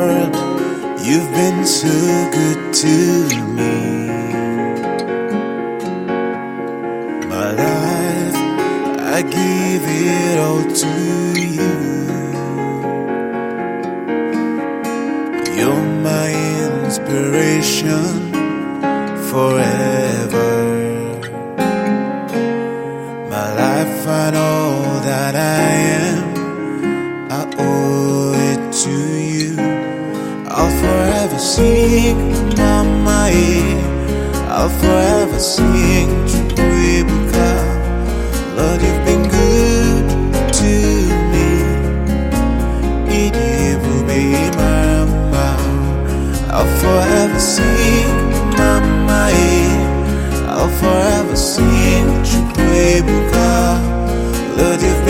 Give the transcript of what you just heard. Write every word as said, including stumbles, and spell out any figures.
world, you've been so good to me. My life, I give it all to you. You're my inspiration forever. My life and all that I am, I owe it to you. I'll forever sing, Mama, I'll forever sing Chukwuebuka. Lord, you've been good to me. Idibube Mama, I'll forever sing, Mama, I'll forever sing Chukwuebuka. Lord, you've